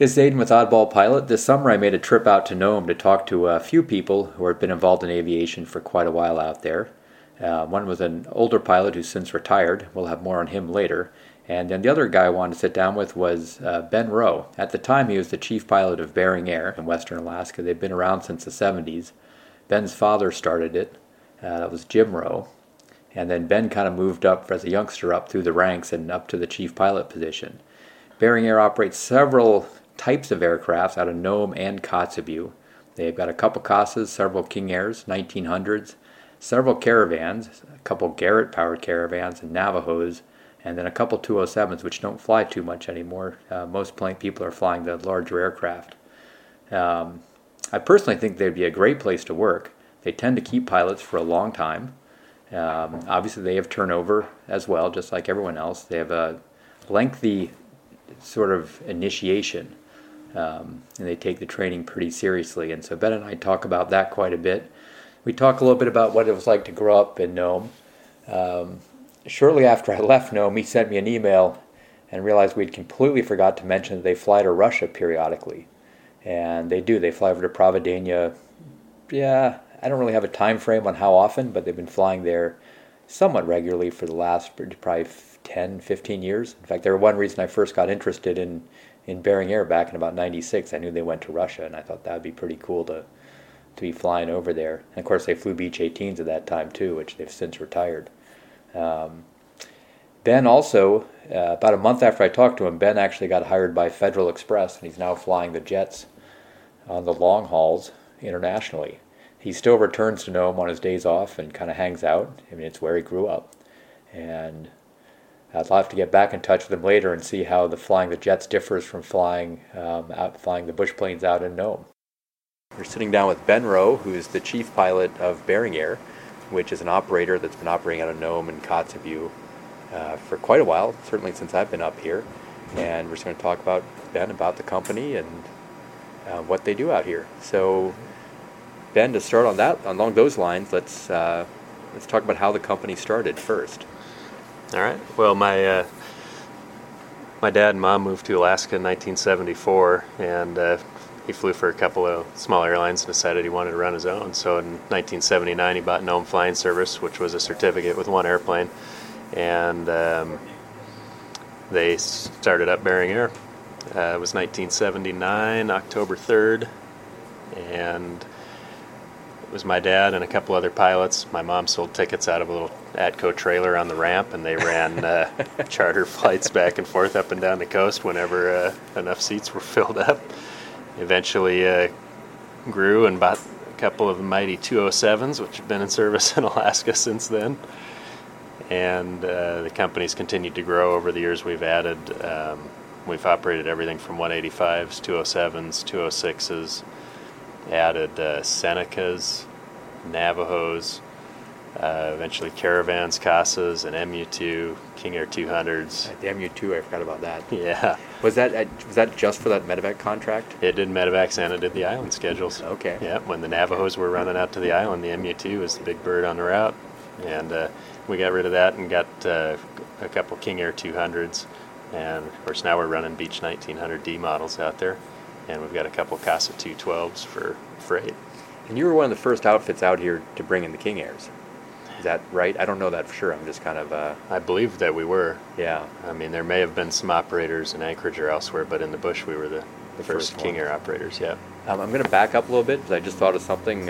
This is Aidan with Oddball Pilot. This summer I made a trip out to Nome to talk to a few people who have been involved in aviation for quite a while out there. One was an older pilot who's since retired. We'll have more on him later. And then the other guy I wanted to sit down with was Ben Rowe. At the time, he was the chief pilot of Bering Air in western Alaska. They've been around since the 70s. Ben's father started it. That was Jim Rowe. And then Ben kind of moved up as a youngster up through the ranks and up to the chief pilot position. Bering Air operates several types of aircrafts out of Nome and Kotzebue. They've got a couple Casas, several King Airs, 1900s, several Caravans, a couple Garrett-powered Caravans and Navajos, and then a couple 207s, which don't fly too much anymore. Most people are flying the larger aircraft. I personally think they'd be a great place to work. They tend to keep pilots for a long time. Obviously, they have turnover as well, just like everyone else. They have a lengthy sort of initiation. And they take the training pretty seriously. And so Ben and I talk about that quite a bit. We talk a little bit about what it was like to grow up in Nome. Shortly after I left Nome, he sent me an email and realized we'd completely forgot to mention that they fly to Russia periodically. And they do. They fly over to Providenia. Yeah, I don't really have a time frame on how often, but they've been flying there somewhat regularly for the last probably 10, 15 years. In fact, they were one reason I first got interested in Bering Air back in about 96. I knew they went to Russia, and I thought that would be pretty cool to be flying over there. And of course, they flew Beech 18s at that time too, which they've since retired. Ben also, about a month after I talked to him, Ben actually got hired by Federal Express, and he's now flying the jets on the long hauls internationally. He still returns to Nome on his days off and kind of hangs out. I mean, it's where he grew up. And I'll have to get back in touch with him later and see how the flying the jets differs from flying the bush planes out in Nome. We're sitting down with Ben Rowe, who's the chief pilot of Bering Air, which is an operator that's been operating out of Nome and Kotzebue for quite a while, certainly since I've been up here. And we're just going to talk about Ben, about the company, and what they do out here. So, Ben, to start along those lines, let's talk about how the company started first. All right. Well, my dad and mom moved to Alaska in 1974, and he flew for a couple of small airlines and decided he wanted to run his own. So in 1979, he bought Nome Flying Service, which was a certificate with one airplane, and they started up Bering Air. It was 1979, October 3rd, and it was my dad and a couple other pilots. My mom sold tickets out of a little Atco trailer on the ramp, and they ran charter flights back and forth up and down the coast whenever enough seats were filled up. Eventually grew and bought a couple of the mighty 207s, which have been in service in Alaska since then. And the company's continued to grow over the years. We've added, we've operated everything from 185s, 207s, 206s, added Senecas, Navajos, eventually Caravans, Casas, and MU2, King Air 200s. The MU2, I forgot about that. Yeah. Was that just for that medevac contract? It did medevacs and it did the island schedules. Okay. Yeah, when the Navajos were running out to the island, the MU2 was the big bird on the route. And we got rid of that and got a couple King Air 200s. And, of course, now we're running Beech 1900D models out there. And we've got a couple Casa 212s for freight. And you were one of the first outfits out here to bring in the King Airs. Is that right? I don't know that for sure. I'm just kind of... I believe that we were. Yeah. I mean, there may have been some operators in Anchorage or elsewhere, but in the bush we were the first King Air operators, yeah. I'm going to back up a little bit because I just thought of something.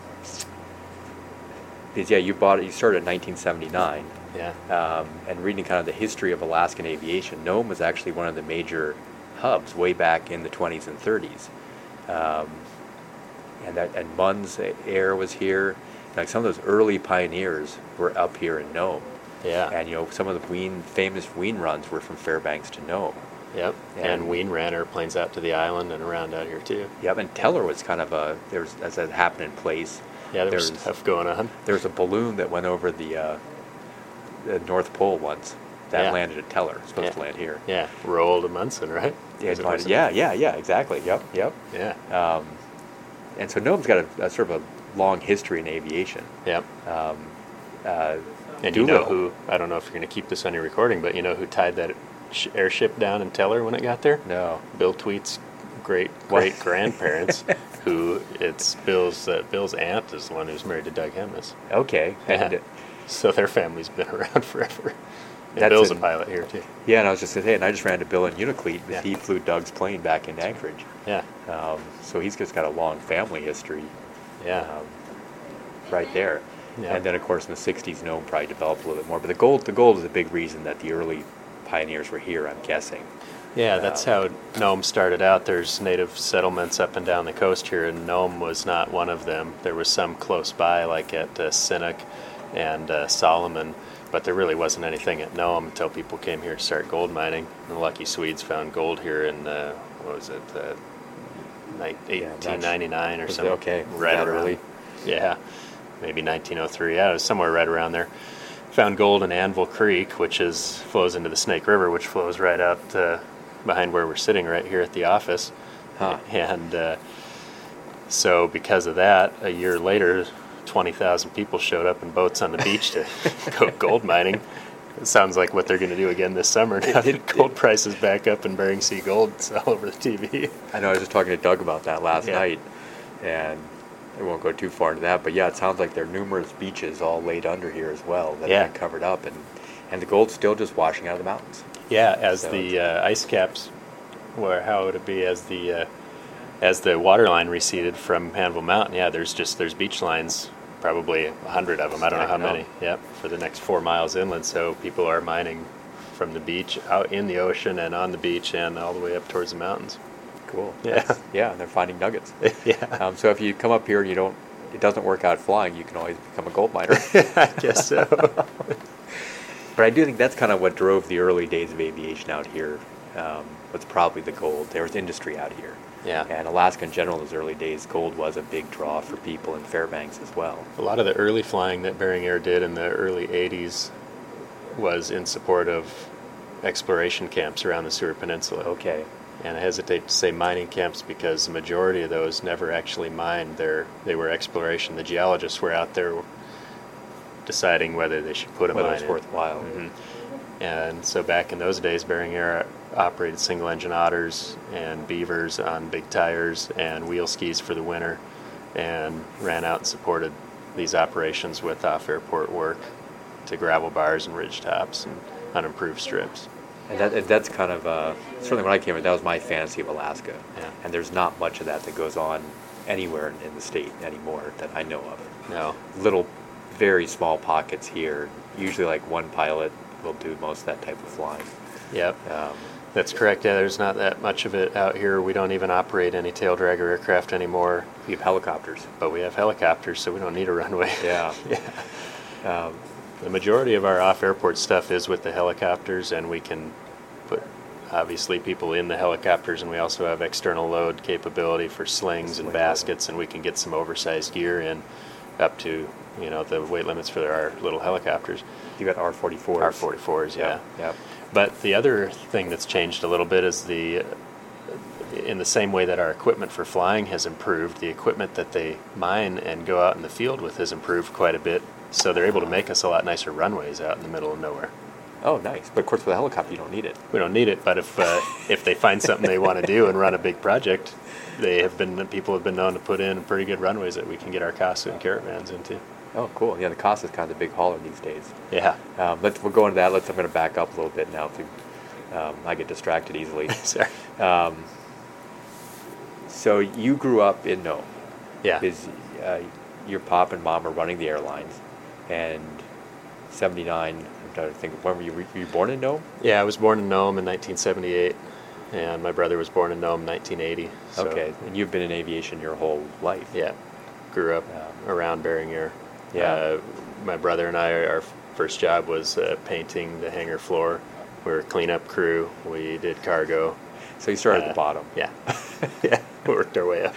Because, yeah, you started in 1979. Yeah. And reading kind of the history of Alaskan aviation, Nome was actually one of the major hubs way back in the 20s and 30s. And Munn's Air was here. Like some of those early pioneers were up here in Nome. Yeah. And some of the famous Wien runs were from Fairbanks to Nome. Yep. And Wien ran airplanes out to the island and around out here too. Yep. And Teller was kind of as it happened in place. Yeah, there was stuff going on. There was a balloon that went over the North Pole once. That landed at Teller. It's supposed to land here. Yeah. Roald Amundsen, right? Yeah, exactly. Yep. Yeah. And so Nome's got a sort of a long history in aviation. Yep. And you know who, I don't know if you're going to keep this on your recording, but you know who tied that airship down in Teller when it got there? No. Bill Tweet's great grandparents. Who it's Bill's aunt is the one who's married to Doug Hemis. Okay. Yeah. So their family's been around forever. And That's Bill's a pilot here too. Yeah, and I was just going to say, and I just ran to Bill in Unicleat. Yeah. He flew Doug's plane back in Anchorage. Yeah. So he's just got a long family history. Yeah. Right there. Yeah. And then, of course, in the 60s, Nome probably developed a little bit more. But the gold is a big reason that the early pioneers were here, I'm guessing. Yeah, that's how Nome started out. There's native settlements up and down the coast here, and Nome was not one of them. There was some close by, like at Sinnock and Solomon, but there really wasn't anything at Nome until people came here to start gold mining. The Lucky Swedes found gold here in, 1899 or something. Okay, right that around. early. Yeah, maybe 1903. Yeah, it was somewhere right around there. Found gold in Anvil Creek, which flows into the Snake River, which flows right out behind where we're sitting right here at the office. Huh. And so because of that, a year later, 20,000 people showed up in boats on the beach to go gold mining. It sounds like what they're going to do again this summer. Now that gold prices back up and Bering Sea Gold, it's all over the TV. I know, I was just talking to Doug about that last Yeah. night, and I won't go too far into that, but yeah, it sounds like there are numerous beaches all laid under here as well that Yeah. have been covered up, and the gold's still just washing out of the mountains. Yeah, as So the ice caps, how would it be as the water line receded from Anvil Mountain? Yeah, there's beach lines, probably 100 of them. I don't know how many. Yep, for the next 4 miles inland. So people are mining from the beach out in the ocean and on the beach and all the way up towards the mountains. Cool. Yeah. Yeah, and they're finding nuggets. Yeah, So if you come up here and it doesn't work out flying, you can always become a gold miner. I guess so. But I do think that's kind of what drove the early days of aviation out here. Was probably the gold. There was industry out here. Yeah. And Alaska in general in those early days, gold was a big draw for people in Fairbanks as well. A lot of the early flying that Bering Air did in the early 80s was in support of exploration camps around the Seward Peninsula. Okay. And I hesitate to say mining camps because the majority of those never actually mined. They were exploration. The geologists were out there deciding whether they should put a Whether mine it's in. worthwhile. Mhm. And so back in those days, Bering Air operated single-engine otters and beavers on big tires and wheel skis for the winter, and ran out and supported these operations with off-airport work to gravel bars and ridge tops and unimproved strips. And that's kind of, certainly when I came in, that was my fantasy of Alaska. Yeah. And there's not much of that goes on anywhere in the state anymore that I know of. No. Little, very small pockets here. Usually like one pilot will do most of that type of flying. Yep. That's correct. Yeah, there's not that much of it out here. We don't even operate any tail dragger aircraft anymore, We have helicopters. but we have helicopters, so we don't need a runway. Yeah. Yeah. The majority of our off-airport stuff is with the helicopters, and we can put, obviously, people in the helicopters, and we also have external load capability for slings and baskets, and we can get some oversized gear in up to, the weight limits for our little helicopters. You got R-44s. R-44s, yeah. Yep. But the other thing that's changed a little bit is in the same way that our equipment for flying has improved, the equipment that they mine and go out in the field with has improved quite a bit. So they're able to make us a lot nicer runways out in the middle of nowhere. Oh, nice. But of course, with a helicopter, you don't need it. We don't need it, but if they find something they want to do and run a big project, people have been known to put in pretty good runways that we can get our Casa and caravans into. Oh, cool. Yeah, the Casa is kind of the big hauler these days. Yeah. We'll go into that. I'm going to back up a little bit now. I get distracted easily. Sorry. So you grew up in Nome. Yeah. Because your pop and mom are running the airlines. And 79, I'm trying to think, when were you born in Nome? Yeah, I was born in Nome in 1978, and my brother was born in Nome in 1980. So, Okay, and you've been in aviation your whole life. Yeah, grew up around Bering Air. Yeah. My brother and I, our first job was painting the hangar floor. We were a cleanup crew. We did cargo. So you started at the bottom. Yeah. Yeah, we worked our way up.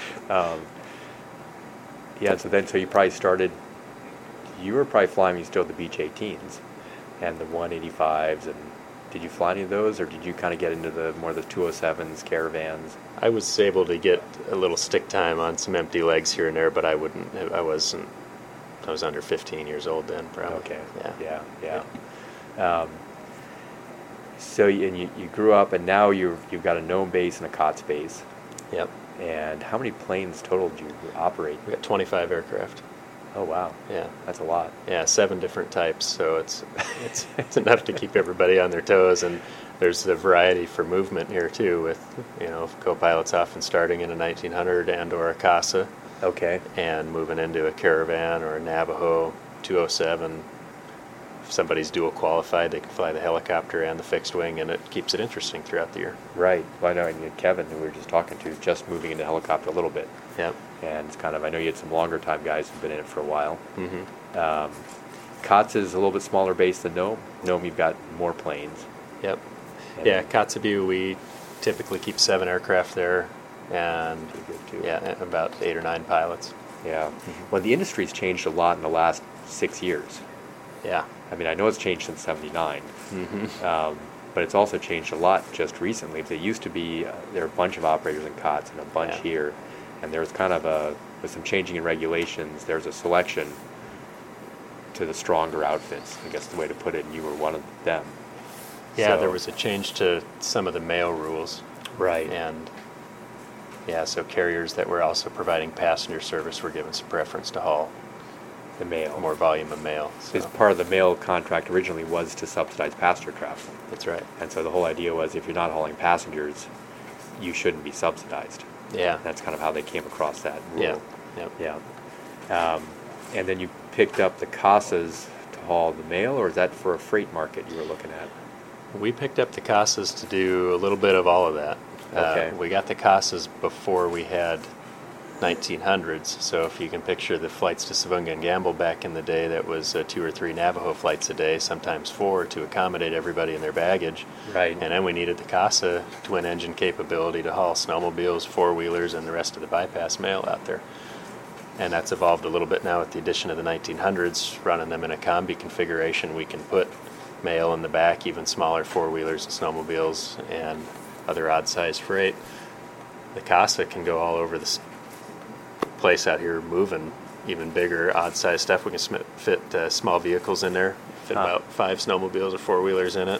Yeah, so you probably started, you were probably flying when you still had the Beech 18s and the 185s, and did you fly any of those, or did you kind of get into the 207s, caravans? I was able to get a little stick time on some empty legs here and there, but I was under 15 years old then, probably. Okay. Yeah. So you grew up, and now you've got a Nome base and a COTS base. Yep. And how many planes total do you operate? We got 25 aircraft. Oh, wow. Yeah. That's a lot. Yeah, 7 different types, so it's enough to keep everybody on their toes, and there's a variety for movement here too, with co-pilots often starting in a 1900 and or a Casa, Okay. and moving into a Caravan or a Navajo 207. If somebody's dual qualified, they can fly the helicopter and the fixed wing, and it keeps it interesting throughout the year. Right. Well, I know Kevin, who we were just talking to, is just moving into helicopter a little bit. Yep. And it's kind of, I know you had some longer time guys who've been in it for a while. Mm-hmm. COTS is a little bit smaller base than Nome. Nome, you've got more planes. Yep. And Yeah, Kotzebue, we typically keep 7 aircraft there, and pretty good, too. yeah, about 8 or 9 pilots. Yeah. Well, the industry's changed a lot in the last 6 years. Yeah. I mean, I know it's changed since '79, Mm-hmm. but it's also changed a lot just recently. There used to be, there are a bunch of operators in COTS and a bunch Yeah. here, and there's kind of with some changing in regulations, there's a selection to the stronger outfits, I guess the way to put it, and you were one of them. Yeah, So- there was a change to some of the mail rules. Right. And yeah, so carriers that were also providing passenger service were given some preference to haul The mail. more volume of mail. So. Because part of the mail contract originally was to subsidize passenger travel. That's right. And so the whole idea was if you're not hauling passengers, you shouldn't be subsidized. Yeah. That's kind of how they came across that rule. Yeah. Yep. Yeah. And then you picked up the Casas to haul the mail, or is that for a freight market you were looking at? We picked up the Casas to do a little bit of all of that. Okay. We got the Casas before we had 1900s, so if you can picture the flights to Savunga and Gamble back in the day, that was 2 or 3 Navajo flights a day, sometimes 4, to accommodate everybody and their baggage. Right. And then we needed the Casa twin engine capability to haul snowmobiles, 4-wheelers, and the rest of the bypass mail out there. And that's evolved a little bit now with the addition of the 1900s, running them in a combi configuration. We can put mail in the back, even smaller 4-wheelers and snowmobiles and other odd-sized freight. The Casa can go all over the place out here, moving even bigger, odd-sized stuff. We can fit small vehicles in there, fit about 5 snowmobiles or 4-wheelers in it.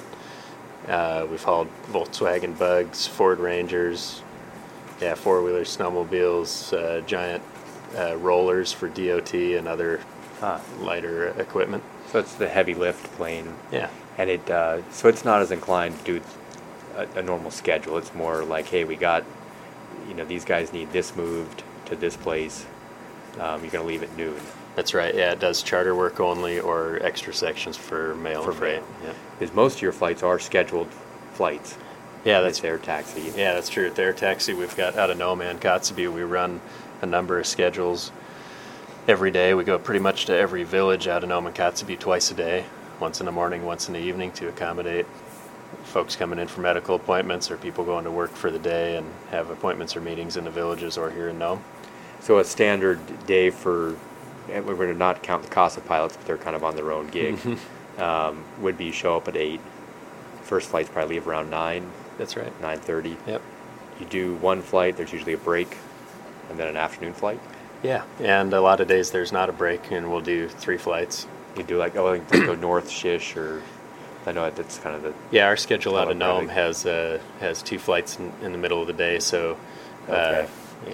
We've hauled Volkswagen Bugs, Ford Rangers, 4-wheelers, snowmobiles, giant rollers for DOT and other lighter equipment. So it's the heavy lift plane. Yeah. And so it's not as inclined to do a normal schedule. It's more like, hey, we got, these guys need this moved to this place. You're going to leave at noon. That's right. Yeah, it does charter work only or extra sections for mail and freight. Yeah. Because most of your flights are scheduled flights. Yeah, that's It's air taxi. Yeah, that's true. At the air taxi, we've got out of Nome and Kotzebue, we run a number of schedules every day. We go pretty much to every village out of Nome and Kotzebue twice a day, once in the morning, once in the evening, to accommodate folks coming in for medical appointments or people going to work for the day and have appointments or meetings in the villages or here in Nome. So a standard day for, and we're going to not count the Casa pilots, but they're kind of on their own gig, would be show up at 8. First flights probably leave around 9. That's right. 9:30. Yep. You do one flight, there's usually a break, and then an afternoon flight. Yeah, and a lot of days there's not a break, and we'll do 3 flights. You do like, I think go north, Shish, or I know that's kind of the... Yeah, our schedule out of Color Nome has 2 flights in the middle of the day, so Okay.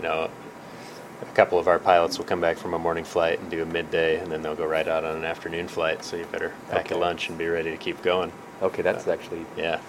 a couple of our pilots will come back from a morning flight and do a midday, and then they'll go right out on an afternoon flight. So you better pack Okay. a lunch and be ready to keep going. Okay, that's actually... Yeah.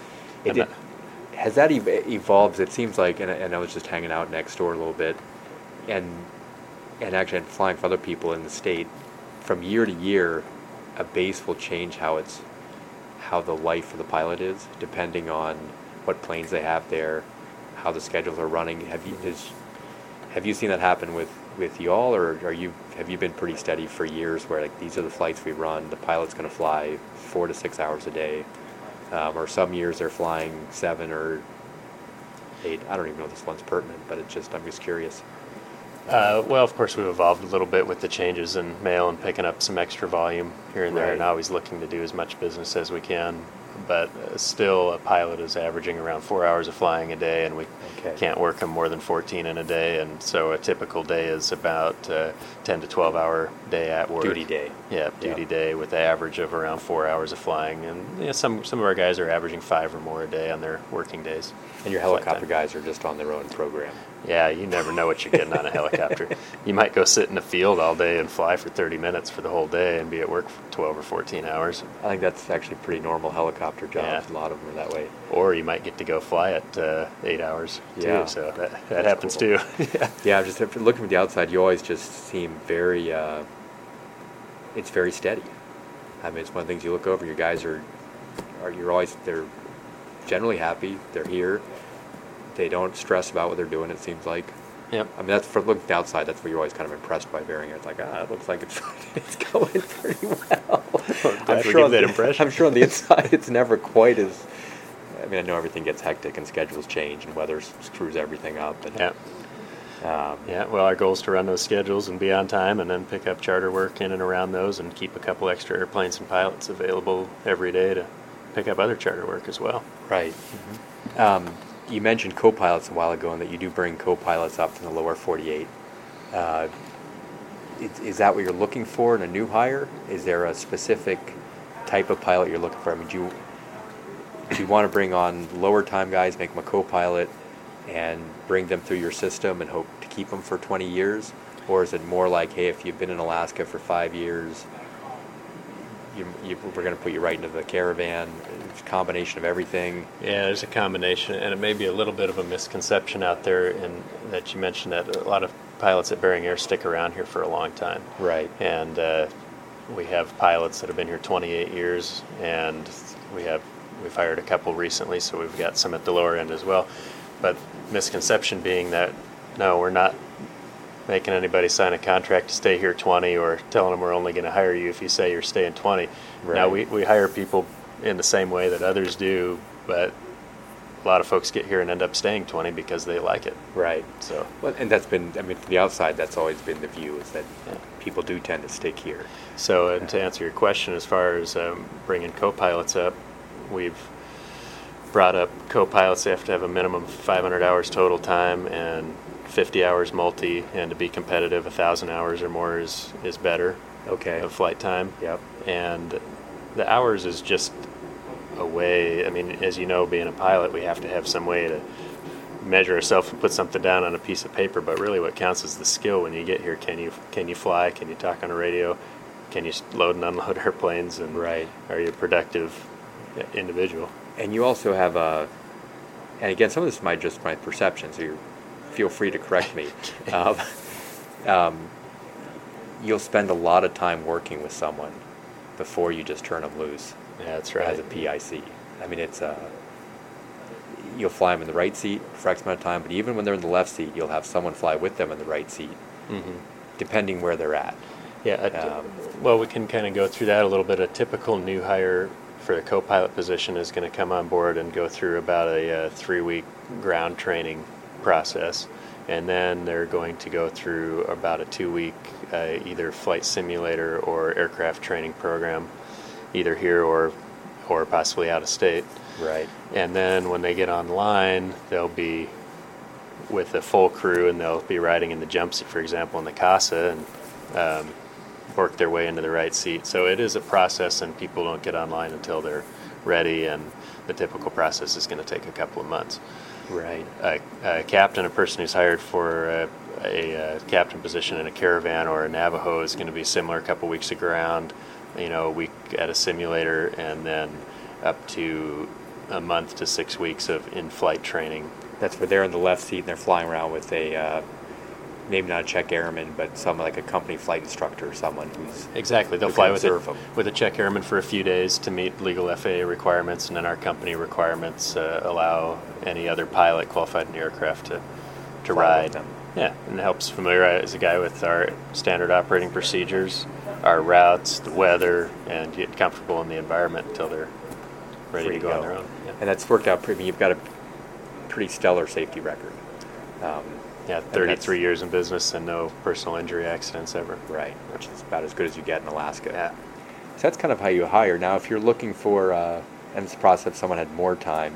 Has that evolved? It seems like, and I was just hanging out next door a little bit, and actually I'm flying for other people in the state. From year to year, a base will change how the life of the pilot is, depending on what planes they have there, how the schedules are running. Have you seen that happen with y'all, or have you been pretty steady for years where like these are the flights we run, the pilot's going to fly 4 to 6 hours a day, or some years they're flying 7 or 8? I don't even know if this one's pertinent, but I'm just curious. Well, of course, we've evolved a little bit with the changes in mail and picking up some extra volume here and there, Right. and always looking to do as much business as we can. But still, a pilot is averaging around 4 hours of flying a day, and we Okay. can't work them more than 14 in a day. And so a typical day is about 10 to 12 hour day at work. Duty day. Yeah, duty day with the average of around 4 hours of flying. And some of our guys are averaging 5 or more a day on their working days. And your Flight helicopter time. guys are just on their own program. Yeah, you never know what you're getting on a helicopter. You might go sit in the field all day and fly for 30 minutes for the whole day and be at work for 12 or 14 hours. I think that's actually pretty normal helicopter jobs. Yeah. A lot of them are that way. Or you might get to go fly at 8 hours too. Yeah. So that happens cool. too. Yeah, just looking from the outside, you always just seem very. It's very steady. I mean, it's one of the things you look over. Your guys they're generally happy. They're here. They don't stress about what they're doing, it seems like. Yep. I mean, that's for looking outside. That's what you're always kind of impressed by Behringer. It's like, it looks like it's going pretty well. I'm sure that impression. I'm sure on the inside it's never quite as. I mean, I know everything gets hectic and schedules change and weather screws everything up. And, yeah. Well, our goal is to run those schedules and be on time, and then pick up charter work in and around those, and keep a couple extra airplanes and pilots available every day to pick up other charter work as well. Right. Mm-hmm. You mentioned co-pilots a while ago, and that you do bring co-pilots up from the lower 48. Is that what you're looking for in a new hire? Is there a specific type of pilot you're looking for? I mean, do you want to bring on lower time guys, make them a co-pilot, and bring them through your system and hope to keep them for 20 years? Or is it more like, hey, if you've been in Alaska for 5 years, we're going to put you right into the caravan? It's a combination of everything. Yeah, there's a combination, and it may be a little bit of a misconception out there in that you mentioned that a lot of pilots at Bering Air stick around here for a long time. Right. And we have pilots that have been here 28 years, and we've hired a couple recently, so we've got some at the lower end as well. But misconception being that, no, we're not making anybody sign a contract to stay here 20, or telling them we're only going to hire you if you say you're staying 20. Right. Now, we hire people in the same way that others do, but a lot of folks get here and end up staying 20 because they like it. Right. So, well, and that's been, I mean, from the outside, that's always been the view, is that people do tend to stick here. So, and to answer your question, as far as bringing co-pilots up, we've brought up co-pilots. They have to have a minimum of 500 hours total time and 50 hours multi, and to be competitive, 1,000 hours or more is better. Okay. Of flight time. Yep. And the hours is just a way. I mean, as you know, being a pilot, we have to have some way to measure ourselves and put something down on a piece of paper. But really, what counts is the skill when you get here. Can you fly? Can you talk on a radio? Can you load and unload airplanes? And right. Are you a productive individual? And you also have and again, some of this might just my perception, so you feel free to correct me. You'll spend a lot of time working with someone before you just turn them loose. Yeah, that's right. As a PIC. I mean, it's you'll fly them in the right seat for X amount of time, but even when they're in the left seat, you'll have someone fly with them in the right seat, depending where they're at. Yeah. Well, we can kind of go through that a little bit. A typical new hire for a co-pilot position is going to come on board and go through about a 3-week ground training process, and then they're going to go through about a 2-week either flight simulator or aircraft training program, either here or possibly out of state. Right. And then when they get online, they'll be with a full crew, and they'll be riding in the jump seat, for example, in the CASA, and work their way into the right seat. So it is a process, and people don't get online until they're ready, and the typical process is going to take a couple of months. Right. A captain, a person who's hired for a captain position in a Caravan or a Navajo, is going to be similar, a couple weeks of ground, a week at a simulator, and then up to a month to 6 weeks of in-flight training. That's where they're in the left seat and they're flying around with a maybe not a check airman, but someone like a company flight instructor or someone who's exactly. They'll fly with a check airman for a few days to meet legal FAA requirements, and then our company requirements allow any other pilot qualified in the aircraft to ride. Yeah, and it helps familiarize a guy with our standard operating procedures, our routes, the weather, and get comfortable in the environment until they're ready to go on their own. Yeah. And that's worked out pretty. You've got a pretty stellar safety record. 33 years in business and no personal injury accidents ever. Right, which is about as good as you get in Alaska. Yeah. So that's kind of how you hire. Now, if you're looking for, and this process, if someone had more time,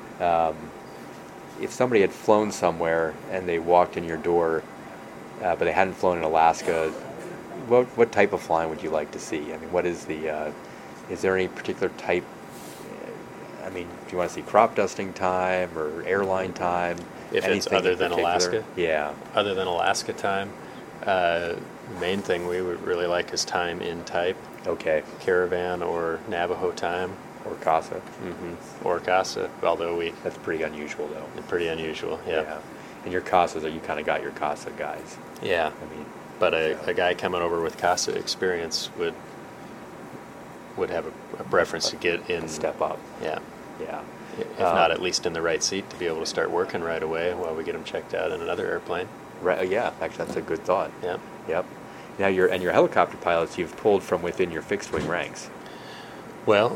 if somebody had flown somewhere and they walked in your door, but they hadn't flown in Alaska, what type of flying would you like to see? I mean, what is is there any particular type? I mean, do you want to see crop dusting time or airline time? if it's Anything other in than particular? Alaska. Yeah. Other than Alaska time, the main thing we would really like is time in type, Okay. Caravan or Navajo time, Or Casa. or Casa. Although That's pretty unusual, though. pretty unusual, yeah. And your Casas, you kind of got your Casa guys. Yeah. I mean, But a guy coming over with Casa experience would have a preference to get in. step up. Yeah. Yeah. If not at least in the right seat to be able to start working right away while we get him checked out in another airplane. Right. Yeah. Actually, that's a good thought. Yeah. Yep. Now your helicopter pilots you've pulled from within your fixed wing ranks. Well,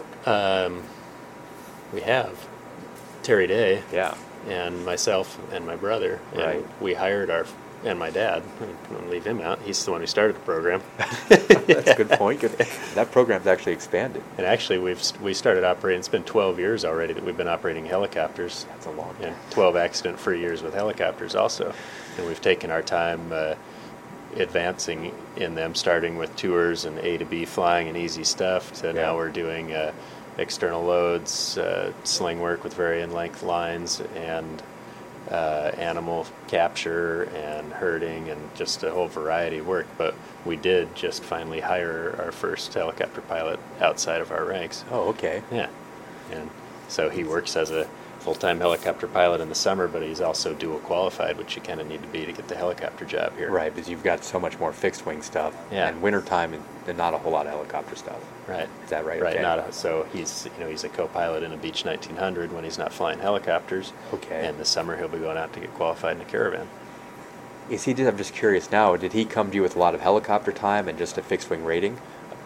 we have Terry Day Yeah. and myself and my brother, and Right. we hired and my dad. I'm gonna leave him out. He's the one who started the program. That's a good point. Good. That program's actually expanded. And actually, we started operating. It's been 12 years already that we've been operating helicopters. That's a long And time. 12 accident-free years with helicopters also. And we've taken our time advancing in them, starting with tours and A to B flying and easy stuff, to now we're doing external loads, sling work with varying length lines, and animal capture and herding and just a whole variety of work. But we did just finally hire our first helicopter pilot outside of our ranks. Oh, okay. Yeah. And so he works as a full-time helicopter pilot in the summer, but he's also dual qualified, which you kind of need to be to get the helicopter job here. Right, because you've got so much more fixed wing stuff. Yeah. And wintertime and not a whole lot of helicopter stuff. Right. Is that right? Right. Okay. So he's a co-pilot in a Beech 1900 when he's not flying helicopters. Okay. And this summer he'll be going out to get qualified in a Caravan. I'm just curious now, did he come to you with a lot of helicopter time and just a fixed wing rating?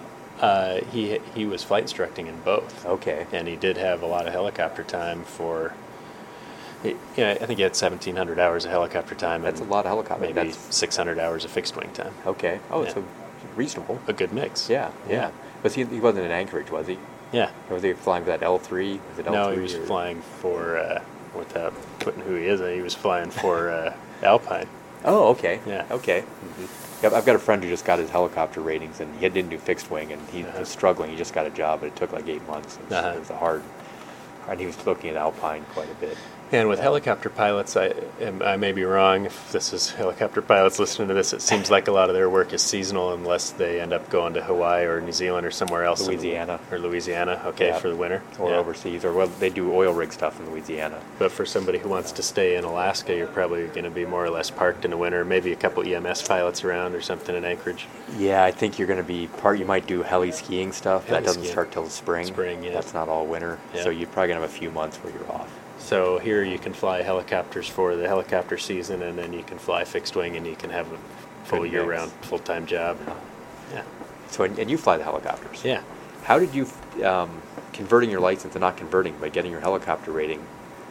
He was flight instructing in both. Okay. And he did have a lot of helicopter time for. I think he had 1,700 hours of helicopter time. That's a and lot of helicopter. Maybe That's 600 hours of fixed wing time. okay. Oh, Yeah. so reasonable. A good mix. Yeah. Was he wasn't in Anchorage, was he? Yeah. Or was he flying for that L3? Was it L3? No, he was flying for, without putting who he is, he was flying for Alpine. Oh, okay. Yeah. Okay. Yep, I've got a friend who just got his helicopter ratings, and he didn't do fixed wing, and he was struggling. He just got a job, but it took like 8 months. It was hard. And he was looking at Alpine quite a bit. And with helicopter pilots, I may be wrong. If this is helicopter pilots listening to this, it seems like a lot of their work is seasonal unless they end up going to Hawaii or New Zealand or somewhere else. Louisiana. Okay, Yeah. for the winter. Or Yeah. overseas, or well, they do oil rig stuff in Louisiana. But for somebody who wants to stay in Alaska, you're probably going to be more or less parked in the winter. Maybe a couple EMS pilots around or something in Anchorage. Yeah, I think you're going to be you might do heli skiing stuff. Heli that doesn't skiing. start till the spring. Spring, yeah. That's not all winter. Yeah. So you're probably going to have a few months where you're off. So here you can fly helicopters for the helicopter season, and then you can fly fixed wing, and you can have a full Good year-round, mix. full-time job. Yeah. So, and you fly the helicopters. Yeah. How did you, converting your license and not converting, but getting your helicopter rating,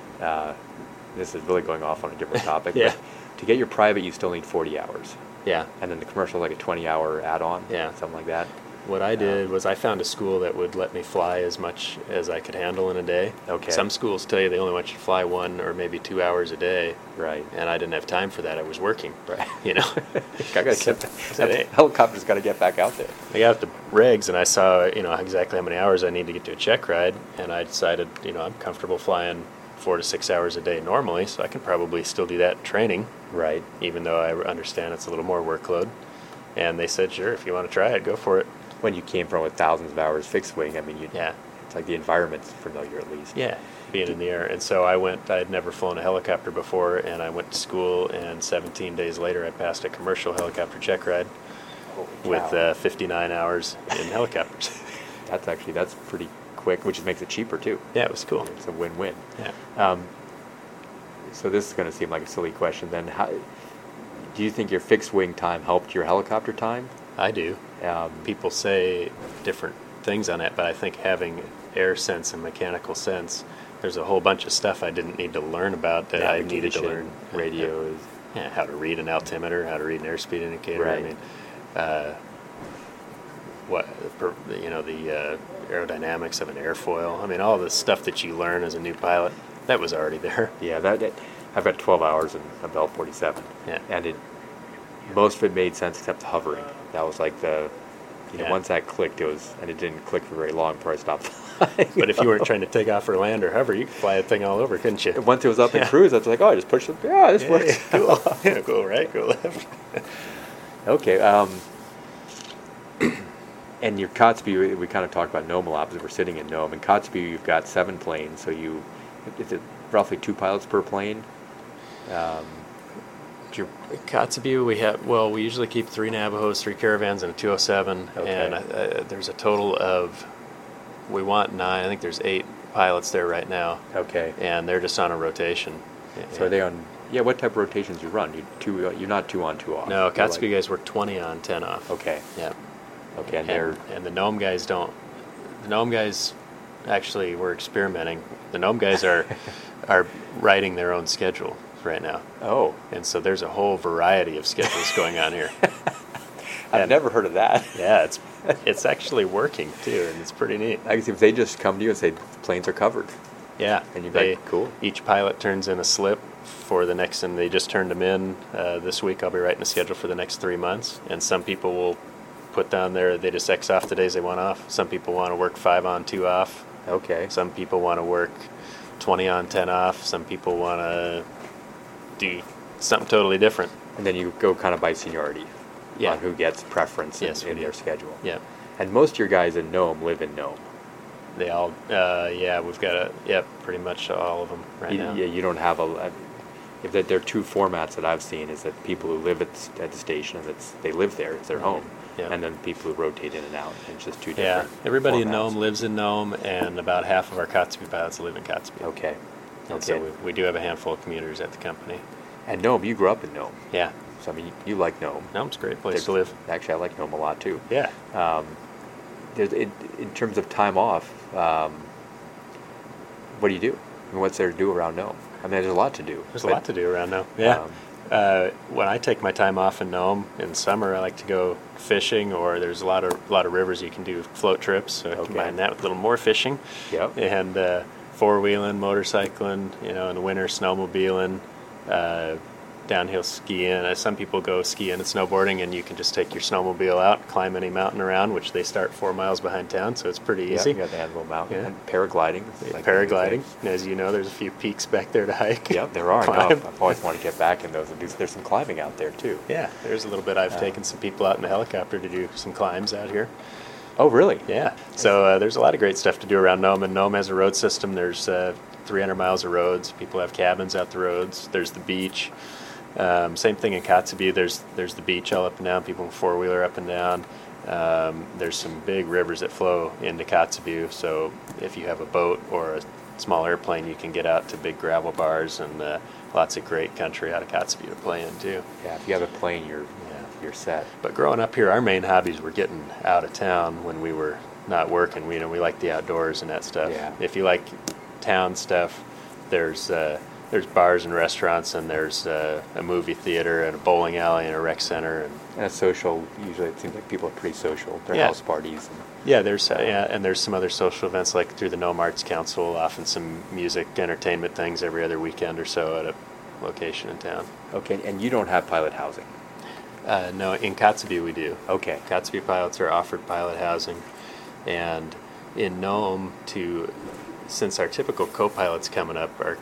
this is really going off on a different topic, Yeah. but to get your private, you still need 40 hours. Yeah. And then the commercial is like a 20-hour add-on, Yeah. something like that. What I did was I found a school that would let me fly as much as I could handle in a day. Okay. Some schools tell you they only want you to fly 1 or maybe 2 hours a day, Right. and I didn't have time for that. I was working. Right. You know. I gotta So- get so they- helicopter's got to get back out there. I got the regs and I saw, exactly how many hours I need to get to a check ride, and I decided, I'm comfortable flying 4 to 6 hours a day normally, so I can probably still do that in training, Right. even though I understand it's a little more workload. And they said, sure, if you want to try it, go for it. When you came from with thousands of hours fixed wing, I mean, Yeah. it's like the environment's familiar at least. Yeah, being in the air. And so I had never flown a helicopter before, and I went to school, and 17 days later I passed a commercial helicopter check ride Holy with cow. 59 hours in helicopters. That's pretty quick, which makes it cheaper too. Yeah, it was cool. It's a win-win. Yeah. So this is going to seem like a silly question. Then, how do you think your fixed wing time helped your helicopter time? I do. People say different things on it, but I think having air sense and mechanical sense, there's a whole bunch of stuff I didn't need to learn about that I needed to learn. Radios. Yeah, how to read an altimeter, how to read an airspeed indicator. Right. I mean, the aerodynamics of an airfoil. I mean, all the stuff that you learn as a new pilot, that was already there. Yeah, I've got 12 hours in a Bell 47. Yeah. And most of it made sense except hovering. That was like Yeah. once that clicked, and it didn't click for very long before I stopped But if you weren't trying to take off or land or hover, you could fly the thing all over, couldn't you? Once it was up in cruise, I was like, oh, I just pushed it. Yeah, this works. Yeah, cool. Yeah, go right, go left. Okay. And your Kotzebue, we kind of talked about Nome a lot because we're sitting in Nome. In Kotzebue, you've got 7 planes, so is it roughly 2 pilots per plane? Kotzebue, we usually keep 3 Navajos, 3 Caravans, and a 207. Okay. And there's a total of, we want 9. I think there's 8 pilots there right now. Okay. And they're just on a rotation. So are they on? Yeah. What type of rotations you run? You're not 2 on 2 off. No, Kotzebue guys work 20 on, 10 off. Okay. Yeah. Okay. And the Nome guys don't. The Nome guys, actually, we're experimenting. The Nome guys are writing their own schedule right now. Oh. And so there's a whole variety of schedules going on here. I've never heard of that. Yeah, it's actually working too, and it's pretty neat. I guess if they just come to you and say the planes are covered. Yeah. And you're like, cool. Each pilot turns in a slip for the next, and they just turned them in this week. I'll be writing a schedule for the next 3 months, and some people will put down there, they just X off the days they want off. Some people want to work 5 on, 2 off. Okay. Some people want to work 20 on, 10 off. Some people want to do something totally different. And then you go kind of by seniority on who gets preference in their schedule. Yeah. And most of your guys in Nome live in Nome. They all, we've got pretty much all of them now. Yeah, you don't have if there are 2 formats that I've seen is that people who live at the station, they live there, it's their home. Yeah. And then people who rotate in and out. It's just 2 different everybody formats. in Nome lives in Nome, and about half of our Kotzebue pilots live in Kotzebue. Okay. And so we do have a handful of commuters at the company. And Nome, you grew up in Nome. Yeah. So, I mean, you like Nome. Nome's a great place to live. Actually, I like Nome a lot, too. Yeah. In terms of time off, what do you do? I mean, what's there to do around Nome? I mean, there's a lot to do. There's a lot to do around Nome. Yeah. When I take my time off in Nome in summer, I like to go fishing, or there's a lot of rivers you can do float trips. So I combine that with a little more fishing. Yep. And 4-wheeling, motorcycling, in the winter, snowmobiling, downhill skiing. Some people go skiing and snowboarding, and you can just take your snowmobile out, climb any mountain around, which they start 4 miles behind town, so it's pretty easy. You got the Anvil Mountain. And paragliding. Paragliding. As you know, there's a few peaks back there to hike. Yep, there are. No, I've always wanted to get back in those. There's some climbing out there, too. Yeah, there's a little bit. I've taken some people out in a helicopter to do some climbs out here. Oh, really? Yeah. So there's a lot of great stuff to do around Nome, and Nome has a road system. There's 300 miles of roads. People have cabins out the roads. There's the beach. Same thing in Kotzebue. There's the beach all up and down. People can 4-wheeler up and down. There's some big rivers that flow into Kotzebue. So if you have a boat or a small airplane, you can get out to big gravel bars, and lots of great country out of Kotzebue to play in too. Yeah, if you have a plane, you're set. But growing up here, our main hobbies were getting out of town when we were not working. We like the outdoors and that stuff. Yeah. If you like town stuff, there's bars and restaurants, and there's a movie theater and a bowling alley and a rec center and a social. Usually, it seems like people are pretty social. They're house parties. And there's some other social events like through the Nome Arts Council. Often some music, entertainment things every other weekend or so at a location in town. Okay, and you don't have pilot housing. No, in Kotzebue we do. Okay. Kotzebue pilots are offered pilot housing, and in Nome, since our typical co-pilots coming up are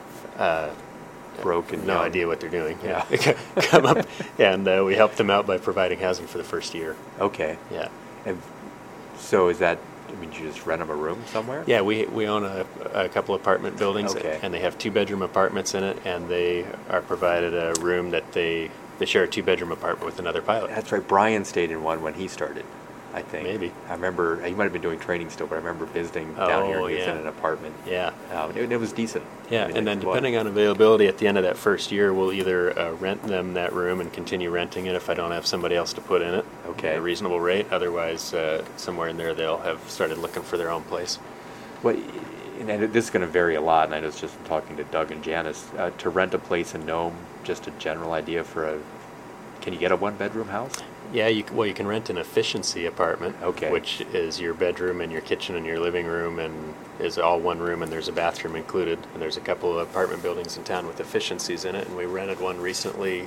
broke and no idea what they're doing. Yeah. Come up, and we help them out by providing housing for the first year. Okay. Yeah. And so is that? I mean, you just rent them a room somewhere? Yeah, we own a couple apartment buildings, and they have 2-bedroom apartments in it, and they are provided a room that they share a 2-bedroom apartment with another pilot. That's right. Brian stayed in one when he started, I think. Maybe. I remember, he might have been doing training still, but I remember visiting down here. He was in an apartment. Yeah. It was decent. Yeah, and then depending on availability at the end of that first year, we'll either rent them that room and continue renting it if I don't have somebody else to put in it. Okay. At a reasonable rate. Otherwise, somewhere in there, they'll have started looking for their own place. Well, and this is going to vary a lot, and I was just talking to Doug and Janice. To rent a place in Nome, just a general idea can you get a 1-bedroom house? Yeah, you can rent an efficiency apartment, okay, which is your bedroom and your kitchen and your living room, and is all one room, and there's a bathroom included. And there's a couple of apartment buildings in town with efficiencies in it, and we rented one recently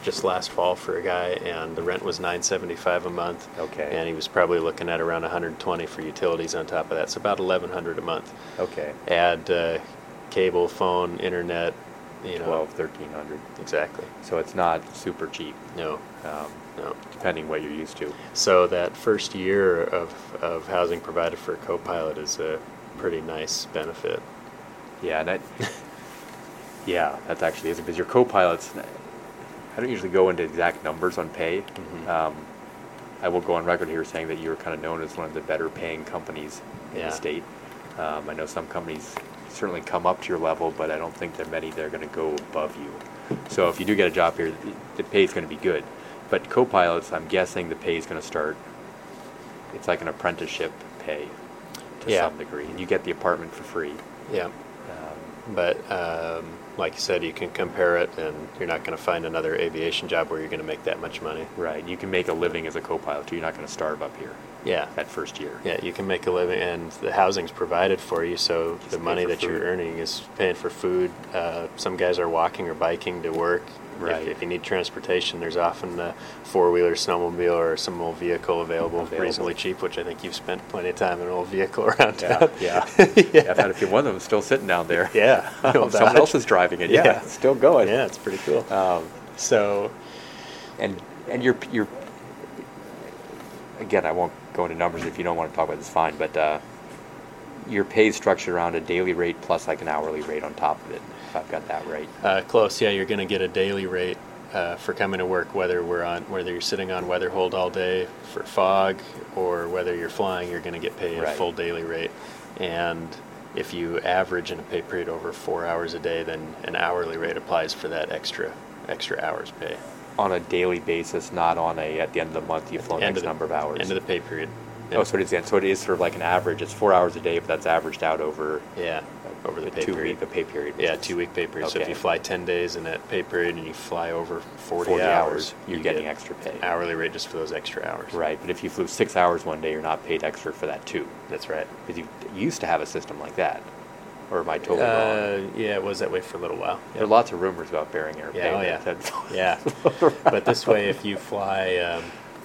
just last fall for a guy, and the rent was $975 a month. Okay. And he was probably looking at around $120 for utilities on top of that, so about $1,100 a month. Okay. Add cable, phone, internet, 1,300. Exactly. So it's not super cheap. No. No. Depending what you're used to. So that first year of housing provided for a co-pilot is a pretty nice benefit. Yeah, and yeah, that's actually is because your co-pilots. I don't usually go into exact numbers on pay. Mm-hmm. I will go on record here saying that you're kind of known as one of the better paying companies in the state. I know some companies certainly come up to your level, but I don't think there are many that are going to go above you. So if you do get a job here, the pay is going to be good. But co-pilots, I'm guessing the pay is going to start, it's like an apprenticeship pay to some degree. And you get the apartment for free. Yeah. But like you said, you can compare it, and you're not going to find another aviation job where you're going to make that much money. Right. You can make a living as a co-pilot, too. You're not going to starve up here. Yeah. That first year. Yeah, you can make a living, and the housing's provided for you, so the money that you're earning is paying for food. Some guys are walking or biking to work. Right. If you need transportation, there's often a four-wheeler, snowmobile, or some old vehicle available reasonably cheap, which I think you've spent plenty of time in an old vehicle around town. Yeah. Yeah. I've had a few. One of them still sitting down there. Yeah. Someone else is driving it. Yeah. It's still going. Yeah, it's pretty cool. And you're again, I won't go into numbers if you don't want to talk about this, fine, but your pay is structured around a daily rate plus like an hourly rate on top of it, if I've got that right. Close, yeah. You're going to get a daily rate for coming to work, whether you're sitting on weather hold all day for fog, or whether you're flying. You're going to get paid a full daily rate. And if you average in a pay period over 4 hours a day, then an hourly rate applies for that extra hours pay. On a daily basis, not on at the end of the month you've flown X number of hours. End of the pay period. Oh, so it is sort of like an average. It's 4 hours a day, but that's averaged out over over the pay 2 period. week pay period. Yeah, 2 week pay period. Okay. So if you fly 10 days in that pay period and you fly over 40 hours, you're getting extra pay. Hourly rate just for those extra hours. Right, but if you flew 6 hours one day, you're not paid extra for that too. That's right. Because you used to have a system like that. Or am I totally wrong? Yeah, it was that way for a little while. Yep. There are lots of rumors about Bering Air. Yeah. But this way, if you fly,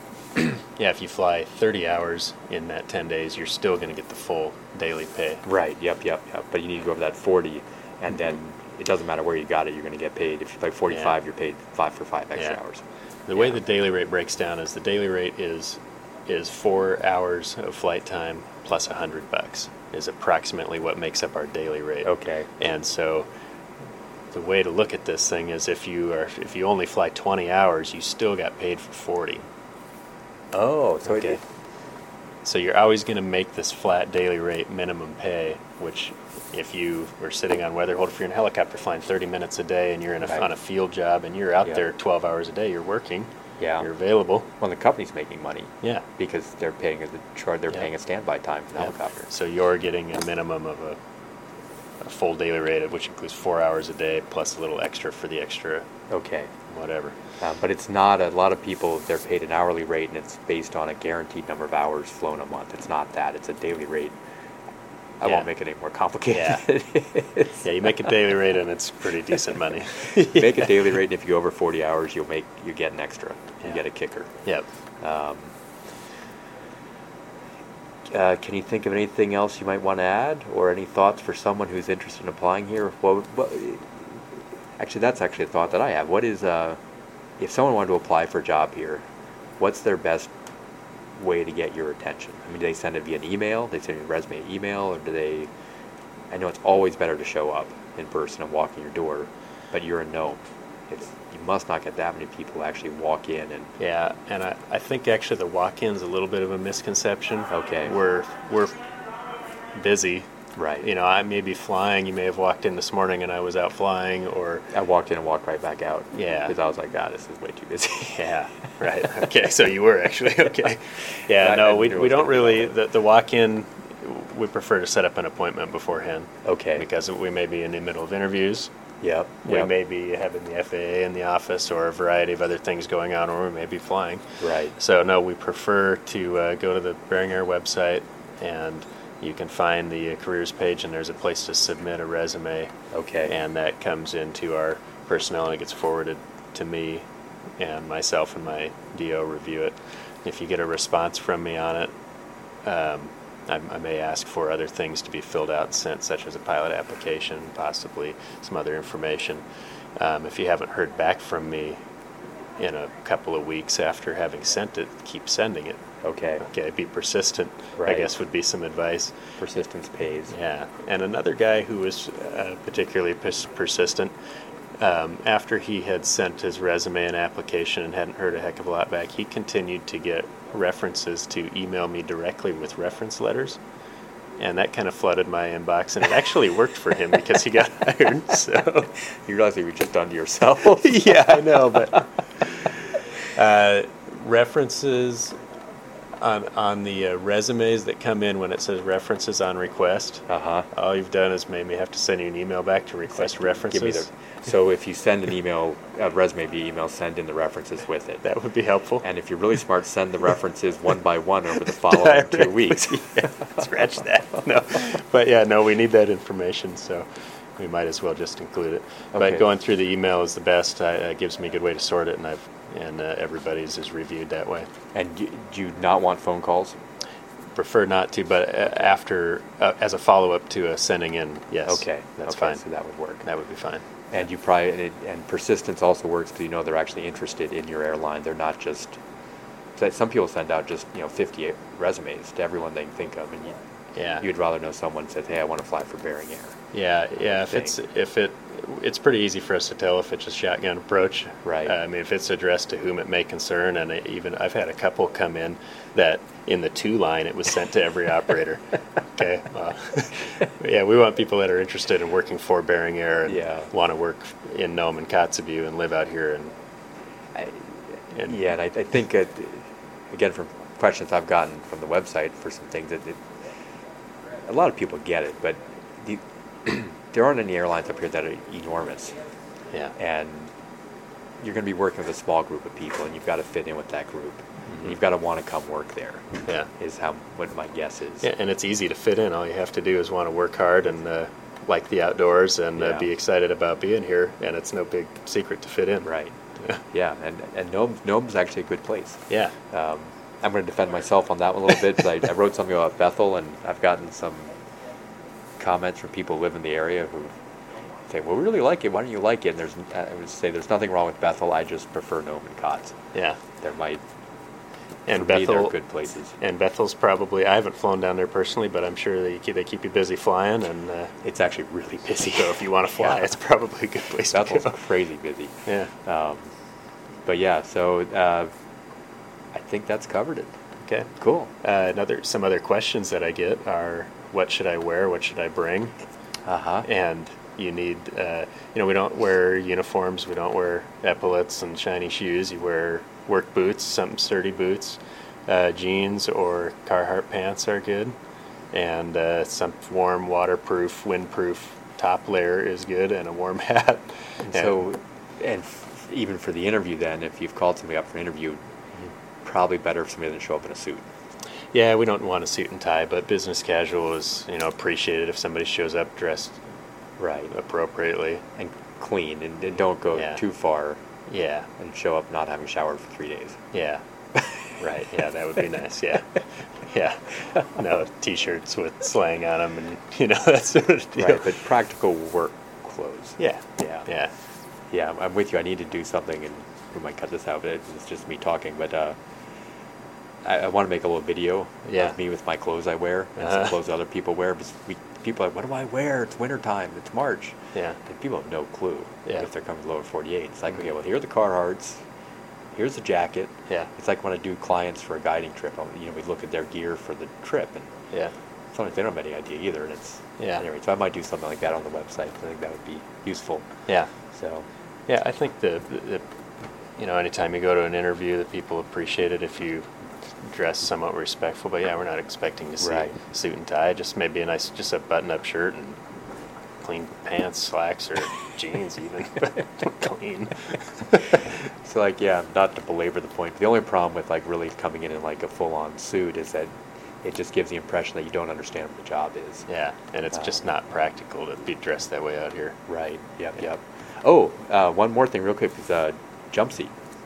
if you fly 30 hours in that 10 days, you're still going to get the full daily pay. Right. Yep. But you need to go over that 40, and then it doesn't matter where you got it. You're going to get paid. If you fly 45, you're paid 5 extra hours. The way the daily rate breaks down is the daily rate is 4 hours of flight time plus $100 is approximately what makes up our daily rate. Okay. And so the way to look at this thing is if you only fly 20 hours, you still got paid for 40. Oh, so okay. So you're always going to make this flat daily rate minimum pay, which if you were sitting on weather hold, if you're in a helicopter flying 30 minutes a day and you're on a field job and you're out there 12 hours a day, you're working. Yeah. You're available. Well, the company's making money. Yeah. Because they're paying paying a standby time for the helicopter. So you're getting a minimum of a full daily rate, which includes 4 hours a day plus a little extra for the extra. Okay. Whatever. But it's not a lot of people. They're paid an hourly rate, and it's based on a guaranteed number of hours flown a month. It's not that. It's a daily rate. I won't make it any more complicated. Yeah, you make a daily rate, and it's pretty decent money. Make a daily rate, and if you go over 40 hours, you get an extra. You get a kicker. Yep. Can you think of anything else you might want to add, or any thoughts for someone who's interested in applying here? Actually, that's actually a thought that I have. What is, if someone wanted to apply for a job here, what's their best way to get your attention? I mean, do they send it via an email? They send you a resume email, or do they? I know it's always better to show up in person and walk in your door, but you're in Nome. You must not get that many people who actually walk in and. Yeah, and I think actually the walk-in's a little bit of a misconception. Okay. We're busy. Right. You know, I may be flying. You may have walked in this morning and I was out flying, or I walked in and walked right back out. Yeah. Because I was like, God, this is way too busy. Yeah. Right. Okay. So you were actually okay. Yeah. No, we don't really the walk-in. We prefer to set up an appointment beforehand. Okay. Because we may be in the middle of interviews. Yep. We may be having the FAA in the office, or a variety of other things going on, or we may be flying. Right. So no, we prefer to go to the Bering Air website, and you can find the careers page, and there's a place to submit a resume. Okay. And that comes into our personnel, and it gets forwarded to me and myself and my DO review it. If you get a response from me on it, I may ask for other things to be filled out and sent, such as a pilot application, possibly some other information. If you haven't heard back from me in a couple of weeks after having sent it, keep sending it. Okay. Okay, be persistent, Right. I guess would be some advice. Persistence pays. Yeah, and another guy who was particularly persistent, after he had sent his resume and application and hadn't heard a heck of a lot back, he continued to get references to email me directly with reference letters. And that kind of flooded my inbox, and it actually worked for him because he got hired. So You realize you were just done to yourself? yeah, I know, but references on the resumes that come in when it says references on request. Uh-huh. All you've done is made me have to send you an email back to request references. Give me so if you send an email, a resume via email, send in the references with it. That would be helpful. And if you're really smart, send the references one by one over the following 2 weeks. Yeah, scratch that. No, but yeah, no, we need that information, so we might as well just include it. Okay. But going through the email is the best. It gives me a good way to sort it, and everybody's is reviewed that way. And do you not want phone calls? Prefer not to, but after as a follow-up to sending in, yes. Okay. That's okay, fine. So that would work. That would be fine. And you probably and persistence also works because you know they're actually interested in your airline. They're not just. Some people send out just 50 resumes to everyone they can think of, and Yeah. you'd rather know someone says, "Hey, I want to fly for Bering Air." Yeah. It's pretty easy for us to tell if it's a shotgun approach. Right. I mean, if it's addressed to whom it may concern, and even I've had a couple come in that in the to line it was sent to every operator. Okay. Yeah, we want people that are interested in working for Bering Air and want to work in Nome and Kotzebue and live out here. And I think again from questions I've gotten from the website for some things that a lot of people get it, but there aren't any airlines up here that are enormous. Yeah. And you're going to be working with a small group of people, and you've got to fit in with that group. Mm-hmm. And you've got to want to come work there. Yeah. Is what my guess is. Yeah, and it's easy to fit in. All you have to do is want to work hard and like the outdoors and be excited about being here, and it's no big secret to fit in. Right. Yeah, and Nome's actually a good place. Yeah. I'm going to defend myself on that one a little bit because I wrote something about Bethel, and I've gotten some comments from people who live in the area who say, "Well, we really like it. Why don't you like it?" And I would say there's nothing wrong with Bethel. I just prefer Nome and Kotz. Yeah. There might. And for me, Bethel, they're good places. And Bethel's probably. I haven't flown down there personally, but I'm sure they keep you busy flying, and it's actually really busy. So if you want to fly, it's probably a good place to Bethel's go. crazy busy. Yeah. But yeah, so I think that's covered it. Okay. Cool. Some other questions that I get are, what should I wear? What should I bring? Uh-huh. And you need, we don't wear uniforms. We don't wear epaulets and shiny shoes. You wear work boots, some sturdy boots. Jeans or Carhartt pants are good. And some warm, waterproof, windproof top layer is good, and a warm hat. Even for the interview then, if you've called somebody up for an interview, probably better if somebody doesn't show up in a suit. Yeah, we don't want a suit and tie, but business casual is, appreciated if somebody shows up dressed appropriately. And clean, and don't go too far. Yeah. And show up not having showered for 3 days. Yeah. Right. Yeah, that would be nice. Yeah. Yeah. No t-shirts with slang on them, and that sort of deal. Right, but practical work clothes. Yeah. Yeah. Yeah. Yeah, I'm with you. I need to do something, and we might cut this out, but it's just me talking. But I want to make a little video of me with my clothes I wear and some clothes other people wear. Because people are like, what do I wear? It's wintertime. It's March. Yeah. And people have no clue if they're coming to lower 48. It's like, okay, well, here are the Carhartts. Here's the jacket. Yeah. It's like when I do clients for a guiding trip. We look at their gear for the trip, and sometimes they don't have any idea either. And it's anyway. So I might do something like that on the website. I think that would be useful. Yeah. So. Yeah, I think the anytime you go to an interview, that people appreciate it if you dress somewhat respectful. But we're not expecting to see suit and tie. Just maybe just a button-up shirt and clean pants, slacks, or jeans even, but clean. So not to belabor the point, but the only problem with really coming in like a full-on suit is that it just gives the impression that you don't understand what the job is. Yeah, and it's just not practical to be dressed that way out here. Right. Yep. Oh, one more thing real quick is jump seat.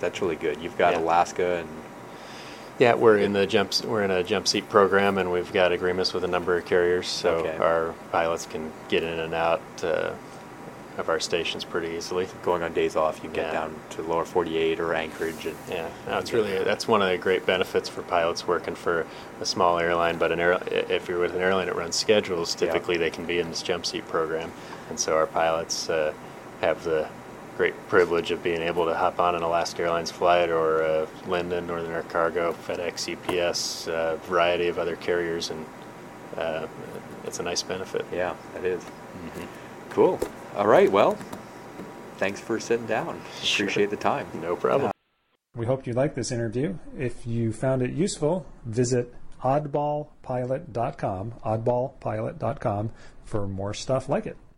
That's really good. You've got Yeah. Alaska and Yeah, we're in a jump seat program, and we've got agreements with a number of carriers, so Okay. our pilots can get in and out of our stations pretty easily. going on days off. You can get Yeah. down to lower 48 or Anchorage. And Yeah, no, that's one of the great benefits for pilots working for a small airline. But if you're with an airline that runs schedules, typically they can be in this jump seat program, and so our pilots have the great privilege of being able to hop on an Alaska Airlines flight or Linden, Northern Air Cargo, FedEx, UPS, variety of other carriers, and it's a nice benefit. yeah, that is. Cool. All right. Well, thanks for sitting down. Sure. Appreciate the time. No problem. We hope you liked this interview. If you found it useful, visit oddballpilot.com for more stuff like it.